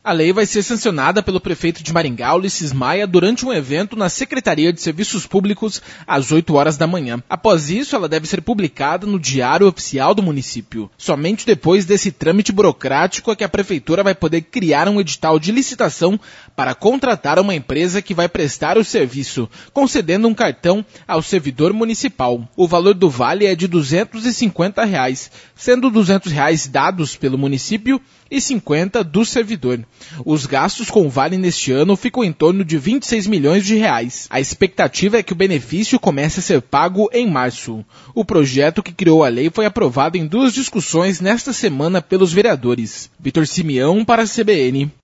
A lei vai ser sancionada pelo prefeito de Maringá, Ulisses Maia, durante um evento na Secretaria de Serviços Públicos às 8 horas da manhã. Após isso, ela deve ser publicada no Diário Oficial do município. Somente depois desse trâmite burocrático é que a prefeitura vai poder criar um edital de licitação para contratar uma empresa que vai prestar o serviço, concedendo um cartão ao servidor municipal. O valor do vale é de R$ 250, sendo R$ 200 dados pelo município e 50 do servidor. Os gastos com o vale neste ano ficam em torno de 26 milhões de reais. A expectativa é que o benefício comece a ser pago em março. O projeto que criou a lei foi aprovado em 2 discussões nesta semana pelos vereadores. Vitor Simeão para a CBN.